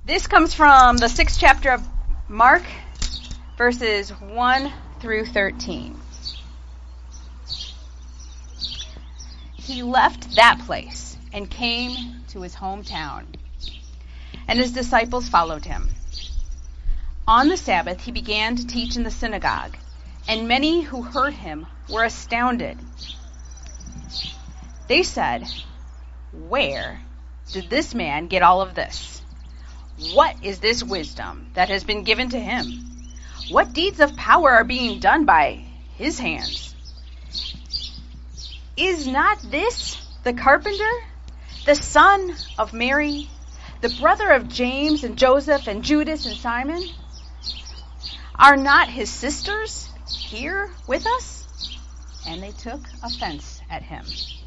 This comes from the 6th chapter of Mark, verses 1 through 13. He left that place and came to his hometown, and his disciples followed him. On the Sabbath, he began to teach in the synagogue, and many who heard him were astounded. They said, "Where did this man get all of this? What is this wisdom that has been given to him? What deeds of power are being done by his hands? Is not this the carpenter, the son of Mary, the brother of James and Joseph and Judas and Simon? Are not his sisters here with us?" And they took offense at him.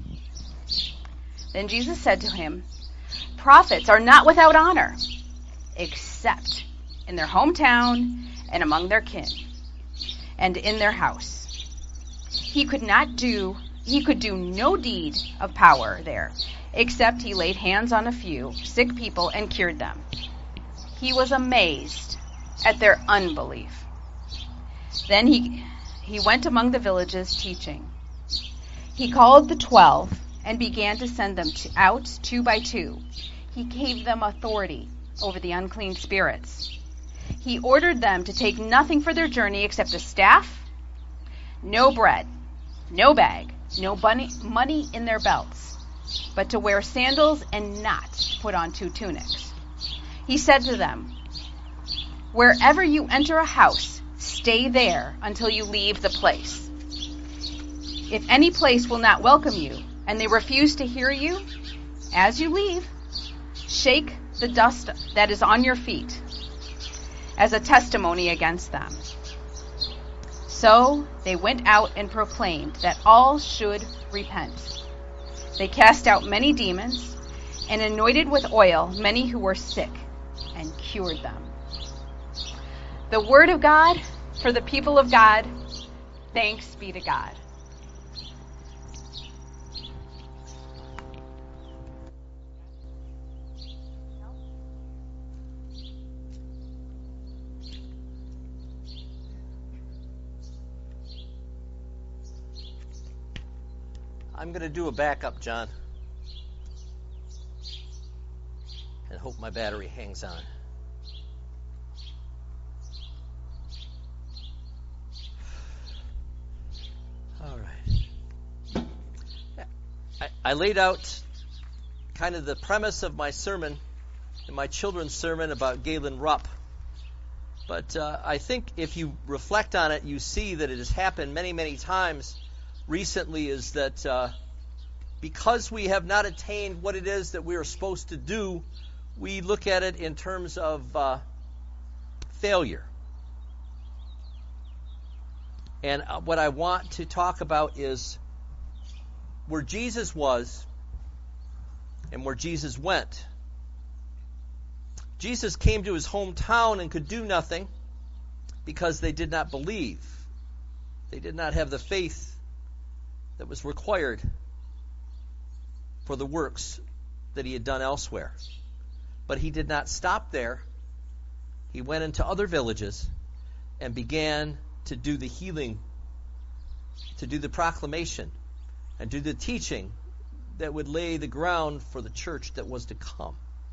Then Jesus said to him, "Prophets are not without honor, except in their hometown and among their kin, and in their house." He could do no deed of power there, except he laid hands on a few sick people and cured them. He was amazed at their unbelief. Then he went among the villages teaching. He called the 12 and began to send them out 2 by 2. He gave them authority over the unclean spirits. He ordered them to take nothing for their journey except a staff, no bread, no bag, no money in their belts, but to wear sandals and not put on 2 tunics. He said to them, "Wherever you enter a house, stay there until you leave the place. If any place will not welcome you, and they refuse to hear you, as you leave, shake the dust that is on your feet as a testimony against them." So they went out and proclaimed that all should repent. They cast out many demons and anointed with oil many who were sick and cured them. The word of God for the people of God. Thanks be to God. I'm going to do a backup, John, and hope my battery hangs on. All right. I laid out kind of the premise of my sermon in my children's sermon about Galen Rupp. But I think if you reflect on it, you see that it has happened many, many times recently, is that because we have not attained what it is that we are supposed to do, we look at it in terms of failure. And what I want to talk about is where Jesus was and where Jesus went. Jesus came to his hometown and could do nothing because they did not believe. They did not have the faith that was required for the works that he had done elsewhere. But he did not stop there. He went into other villages and began to do the healing, to do the proclamation, and do the teaching that would lay the ground for the church that was to come.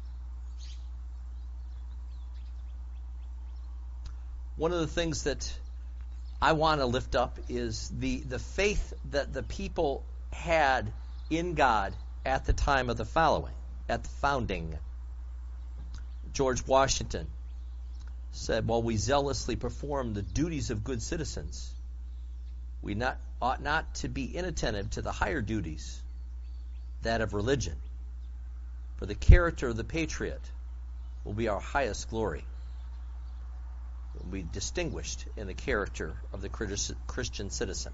One of the things that I want to lift up is the faith that the people had in God at the time of the founding. George Washington said, "While we zealously perform the duties of good citizens, we ought not to be inattentive to the higher duties, that of religion. For the character of the patriot will be our highest glory. Will be distinguished in the character of the Christian citizen."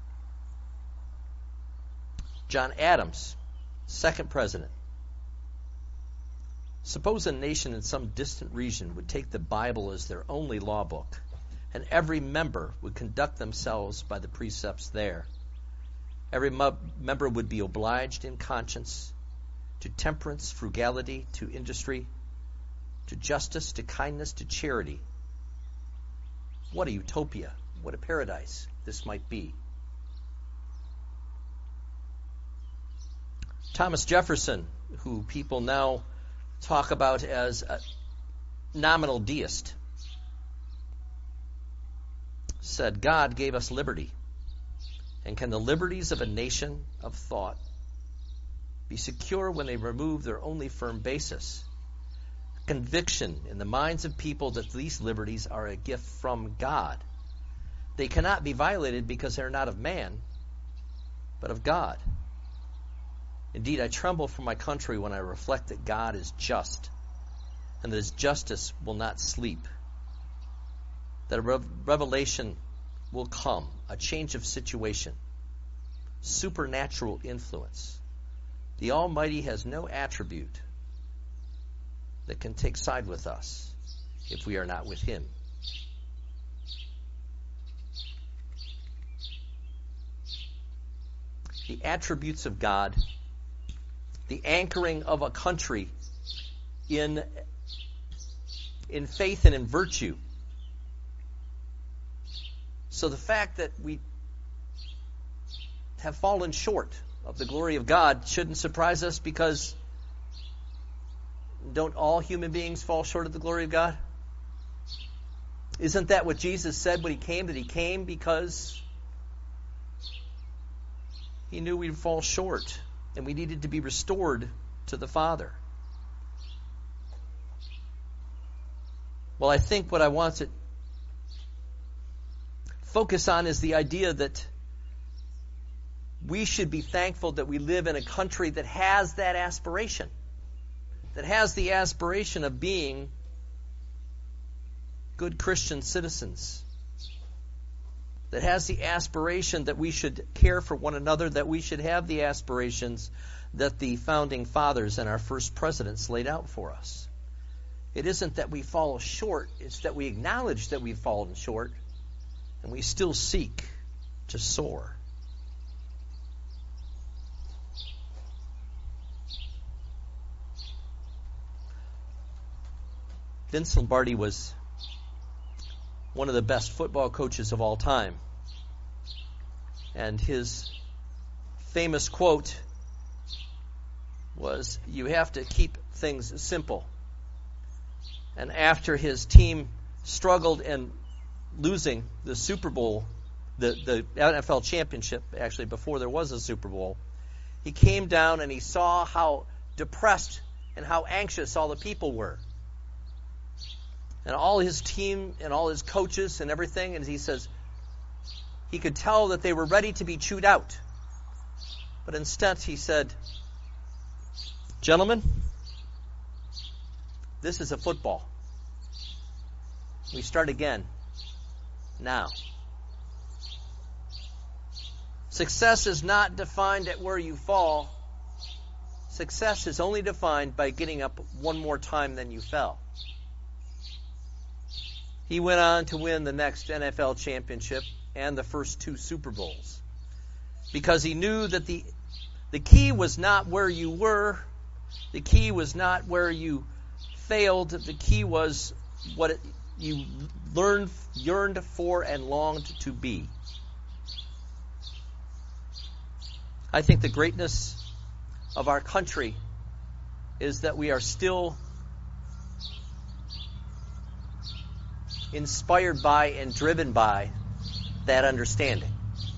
John Adams, second president. Suppose a nation in some distant region would take the Bible as their only law book, and every member would conduct themselves by the precepts there. Every member would be obliged in conscience to temperance, frugality, to industry, to justice, to kindness, to charity. What a utopia, what a paradise this might be. Thomas Jefferson, who people now talk about as a nominal deist, said, God gave us liberty, and can the liberties of a nation of thought be secure when they remove their only firm basis? Conviction in the minds of people that these liberties are a gift from God. They cannot be violated because they're not of man, but of God. Indeed, I tremble for my country when I reflect that God is just, and that his justice will not sleep. That a revelation will come, a change of situation, supernatural influence. The Almighty has no attribute that can take side with us if we are not with him. The attributes of God, the anchoring of a country in faith and in virtue. So the fact that we have fallen short of the glory of God shouldn't surprise us, because don't all human beings fall short of the glory of God? Isn't that what Jesus said when he came? That he came because he knew we'd fall short and we needed to be restored to the Father. Well, I think what I want to focus on is the idea that we should be thankful that we live in a country that has that aspiration, that has the aspiration of being good Christian citizens, that has the aspiration that we should care for one another, that we should have the aspirations that the founding fathers and our first presidents laid out for us. It isn't that we fall short, it's that we acknowledge that we've fallen short, and we still seek to soar. Vince Lombardi was one of the best football coaches of all time. And his famous quote was, "You have to keep things simple." And after his team struggled in losing the Super Bowl, the NFL championship, actually before there was a Super Bowl, he came down and he saw how depressed and how anxious all the people were. And all his team and all his coaches and everything, and he says he could tell that they were ready to be chewed out. But instead he said, "Gentlemen, this is a football. We start again now." Success is not defined at where you fall. Success is only defined by getting up one more time than you fell. He went on to win the next NFL championship and the first 2 Super Bowls, because he knew that the key was not where you were, the key was not where you failed, the key was what you yearned for and longed to be. I think the greatness of our country is that we are still inspired by and driven by that understanding.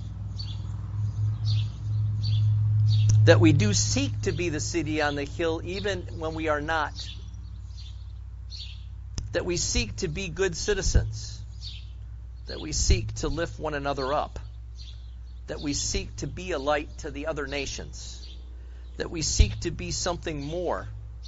That we do seek to be the city on the hill even when we are not. That we seek to be good citizens. That we seek to lift one another up. That we seek to be a light to the other nations. That we seek to be something more.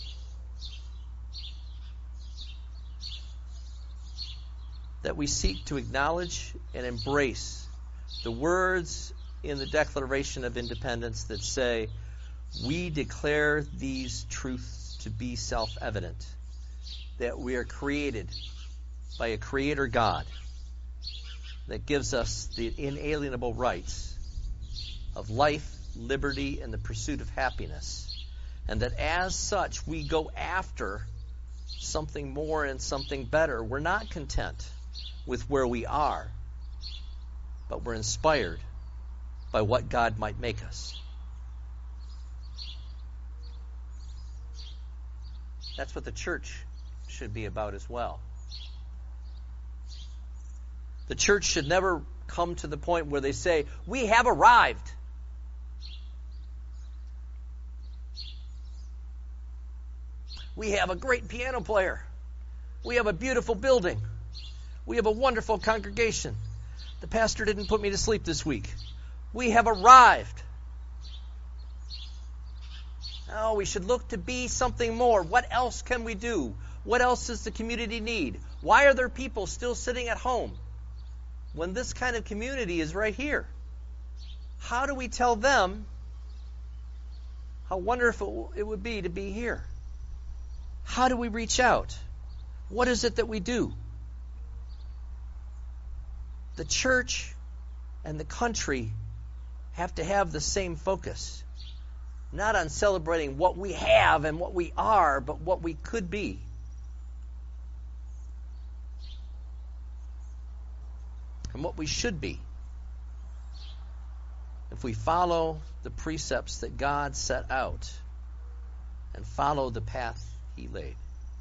That we seek to acknowledge and embrace the words in the Declaration of Independence that say, "We declare these truths to be self-evident, that we are created by a Creator God that gives us the inalienable rights of life, liberty, and the pursuit of happiness, and that as such we go after something more and something better. We're not content with where we are, but we're inspired by what God might make us. That's what the church should be about as well. The church should never come to the point where they say, we have arrived. We have a great piano player. We have a beautiful building. We have a wonderful congregation. The pastor didn't put me to sleep this week. We have arrived. Oh, we should look to be something more. What else can we do? What else does the community need? Why are there people still sitting at home when this kind of community is right here? How do we tell them how wonderful it would be to be here? How do we reach out? What is it that we do? The church and the country have to have the same focus. Not on celebrating what we have and what we are, but what we could be. And what we should be. If we follow the precepts that God set out and follow the path He laid.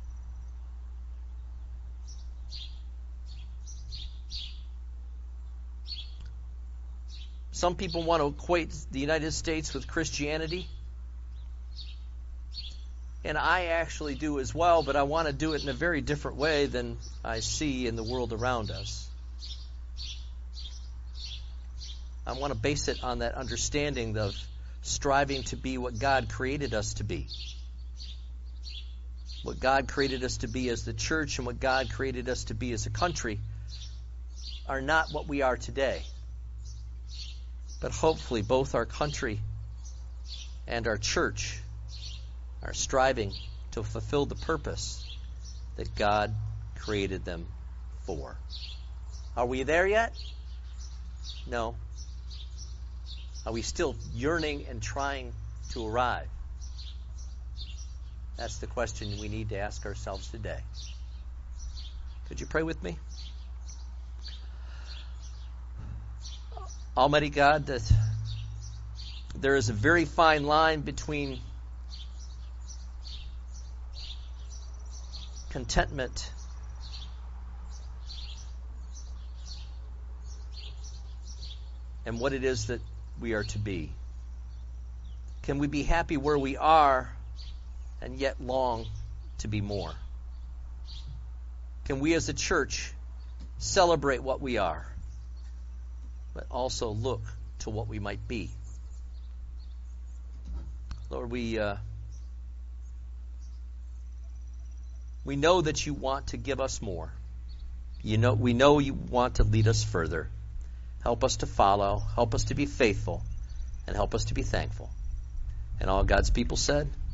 Some people want to equate the United States with Christianity. And I actually do as well, but I want to do it in a very different way than I see in the world around us. I want to base it on that understanding of striving to be what God created us to be. What God created us to be as the church and what God created us to be as a country are not what we are today. But hopefully both our country and our church are striving to fulfill the purpose that God created them for. Are we there yet? No. Are we still yearning and trying to arrive? That's the question we need to ask ourselves today. Could you pray with me? Almighty God, that there is a very fine line between contentment and what it is that we are to be. Can we be happy where we are and yet long to be more? Can we as a church celebrate what we are, but also look to what we might be? Lord, we know that you want to give us more. We know you want to lead us further. Help us to follow, help us to be faithful, and help us to be thankful. And all God's people said,